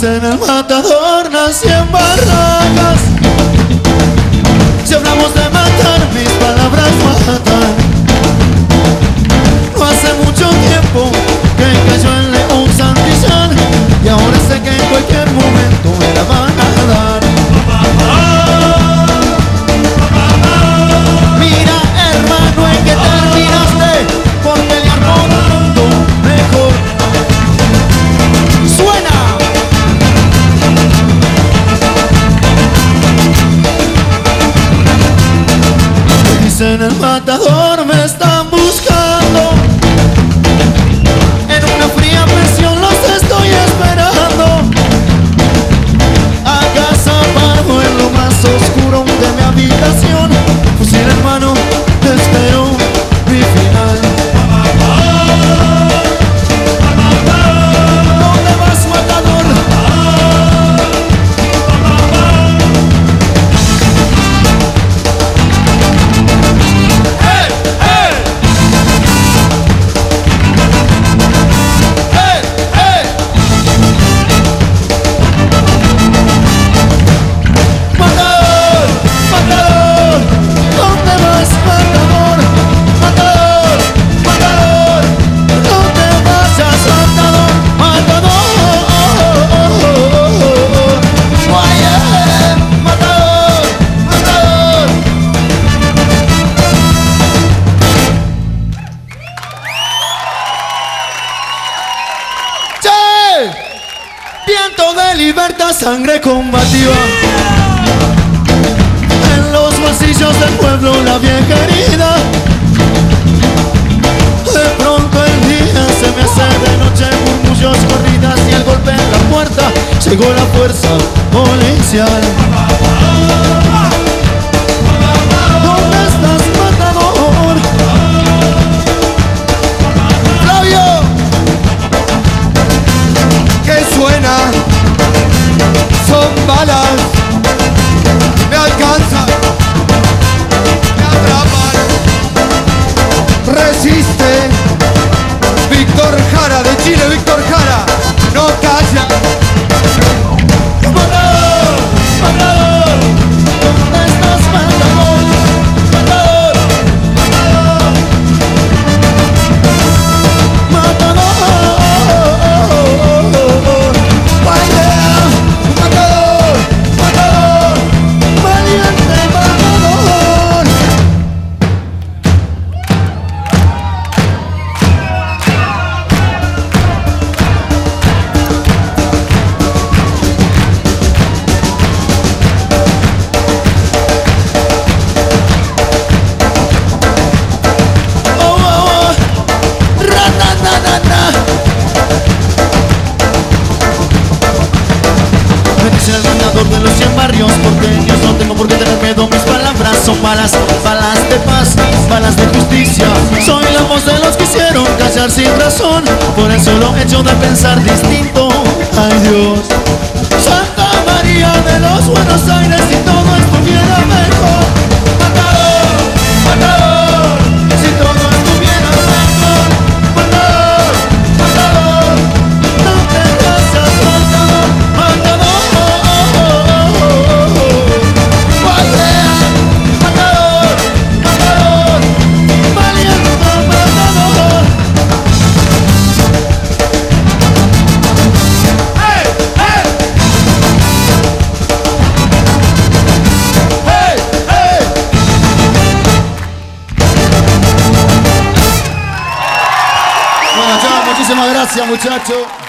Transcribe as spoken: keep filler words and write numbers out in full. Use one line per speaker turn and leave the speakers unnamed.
Dicen el matador nací en Barracas. Si hablamos de matar, mis palabras matan. No hace mucho tiempo que cayó el León Santillán, y ahora sé que en cualquier momento me la van a dar. Mira, hermano, ¿en qué terminaste? Por pelear por un mundo mejor. ¡Suena! Dicen el matador me están buscando. En una fría presión los estoy esperando. Agazapado en lo más oscuro de mi habitación, fusil en mano, te espero mi final. ¿Dónde vas, matador? ¡Hey! ¡Hey! ¡Hey! ¡Hey! ¡Matador! ¡Matador! ¿Dónde vas, matador? ¡Matador! ¡Matador! ¡No te vayas, matador! ¡Matador! ¡Oye! ¡Matador! ¡Matador! ¡Che! Viento de libertad, sangre combativa. En los pasillos del pueblo la vieja herida. De pronto el día se me hace de noche, murmullos, corridas y el golpe en la puerta. Llegó la fuerza policial. ¿Dónde estás, matador? Flavio,
¿Qué suena? Son balas. Me alcanzan, me atrapan. Resiste. Víctor Jara de Chile, Víctor Jara. No calla.
matador, matador. ¿Dónde estás, matador? Matador, matador. Matador. Vaya, matador, matador. Valiente matador. Oh, oh, oh. Ra-na-na-na-na. Me dice el matador de los cien barrios porteños. No tengo por qué tener miedo, mis palabras son balas. Balas de paz, balas de justicia. Soy la voz de los que hicieron callar sin razón, por el solo hecho de pensar distinto. Ay Dios, Santa María de los Buenos Aires, si todo estuviera mejor. Matador, matador, si todo estuviera mejor. Matador, matador, no te casas, matador, matador. Guardia, matador, matador, valiente matador. ¡Hey! ¡Hey! ¡Hey! ¡Hey! Bueno, chao, muchísimas gracias, muchachos.